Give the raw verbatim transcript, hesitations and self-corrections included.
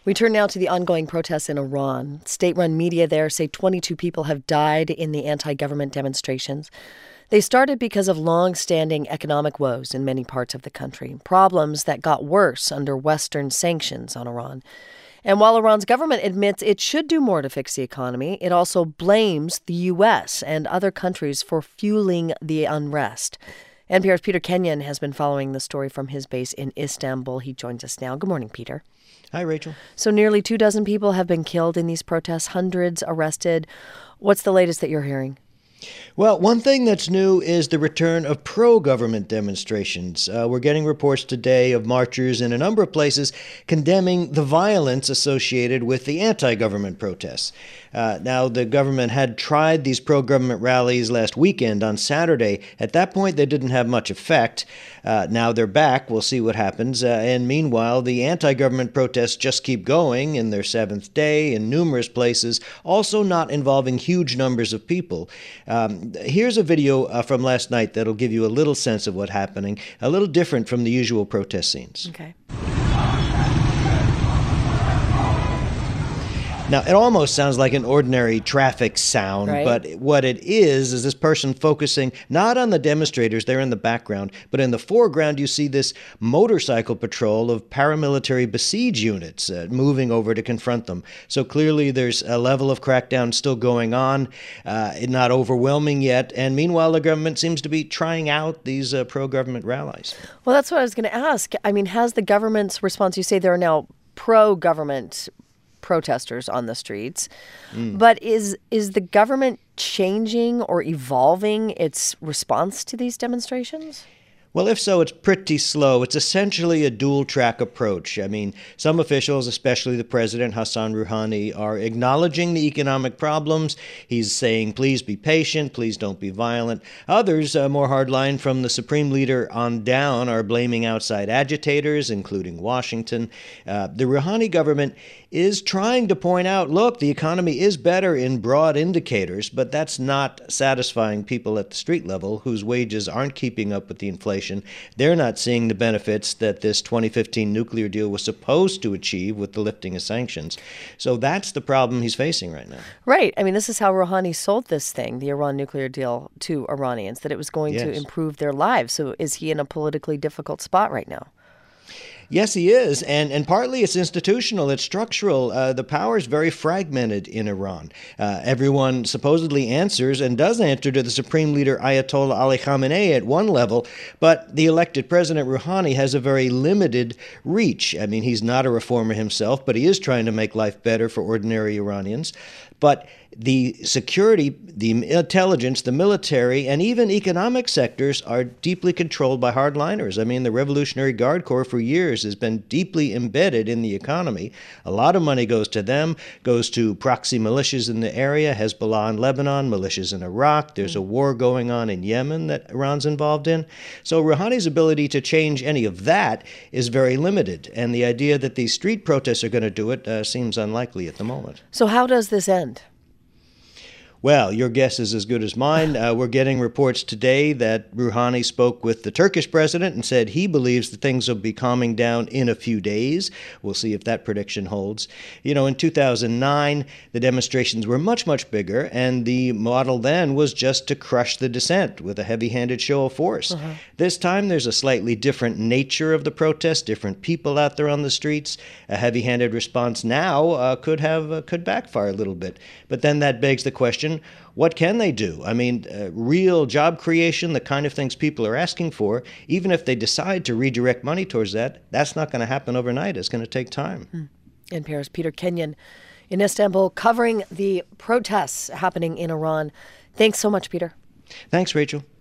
We turn now to the ongoing protests in Iran. State-run media there say twenty-two people have died in the anti-government demonstrations. They started because of long-standing economic woes in many parts of the country, problems that got worse under Western sanctions on Iran. And while Iran's government admits it should do more to fix the economy, it also blames the U S and other countries for fueling the unrest. N P R's Peter Kenyon has been following the story from his base in Istanbul. He joins us now. Good morning, Peter. Hi, Rachel. So nearly two dozen people have been killed in these protests, hundreds arrested. What's the latest that you're hearing? Well, one thing that's new is the return of pro-government demonstrations. Uh, we're getting reports today of marchers in a number of places condemning the violence associated with the anti-government protests. Uh, now, the government had tried these pro-government rallies last weekend on Saturday. At that point, they didn't have much effect. Uh, now they're back. We'll see what happens. Uh, and meanwhile, the anti-government protests just keep going in their seventh day in numerous places, also not involving huge numbers of people. Um, here's a video uh, from last night that'll give you a little sense of what's happening, a little different from the usual protest scenes. Okay. Now, it almost sounds like an ordinary traffic sound, right? But what it is is this person focusing not on the demonstrators, they're in the background, but in the foreground you see this motorcycle patrol of paramilitary besiege units uh, moving over to confront them. So clearly there's a level of crackdown still going on, uh, not overwhelming yet, and meanwhile the government seems to be trying out these uh, pro-government rallies. Well, that's what I was going to ask. I mean, has the government's response, you say there are now pro-government protesters on the streets. Mm. But is is the government changing or evolving its response to these demonstrations? Well, if so, it's pretty slow. It's essentially a dual-track approach. I mean, some officials, especially the president, Hassan Rouhani, are acknowledging the economic problems. He's saying, please be patient, please don't be violent. Others, uh, more hardline from the supreme leader on down, are blaming outside agitators, including Washington. Uh, the Rouhani government is trying to point out, look, the economy is better in broad indicators, but that's not satisfying people at the street level whose wages aren't keeping up with the inflation. They're not seeing the benefits that this twenty fifteen nuclear deal was supposed to achieve with the lifting of sanctions. So that's the problem he's facing right now. Right. I mean, this is how Rouhani sold this thing, the Iran nuclear deal, to Iranians, that it was going yes. to improve their lives. So is he in a politically difficult spot right now? Yes, he is, and and partly it's institutional, it's structural. Uh, the power is very fragmented in Iran. Uh, everyone supposedly answers and does answer to the supreme leader Ayatollah Ali Khamenei at one level, but the elected president Rouhani has a very limited reach. I mean, he's not a reformer himself, but he is trying to make life better for ordinary Iranians. But the security, the intelligence, the military, and even economic sectors are deeply controlled by hardliners. I mean, the Revolutionary Guard Corps for years has been deeply embedded in the economy. A lot of money goes to them, goes to proxy militias in the area, Hezbollah in Lebanon, militias in Iraq. There's a war going on in Yemen that Iran's involved in. So Rouhani's ability to change any of that is very limited. And the idea that these street protests are going to do it uh, seems unlikely at the moment. So how does this end? Well, your guess is as good as mine. Uh, we're getting reports today that Rouhani spoke with the Turkish president and said he believes that things will be calming down in a few days. We'll see if that prediction holds. You know, in two thousand nine, the demonstrations were much, much bigger, and the model then was just to crush the dissent with a heavy-handed show of force. Uh-huh. This time, there's a slightly different nature of the protest, different people out there on the streets. A heavy-handed response now uh, could have uh, could backfire a little bit. But then that begs the question, what can they do? I mean, uh, real job creation, the kind of things people are asking for, even if they decide to redirect money towards that, that's not going to happen overnight. It's going to take time. Mm. N P R's Peter Kenyon in Istanbul covering the protests happening in Iran. Thanks so much, Peter. Thanks, Rachel.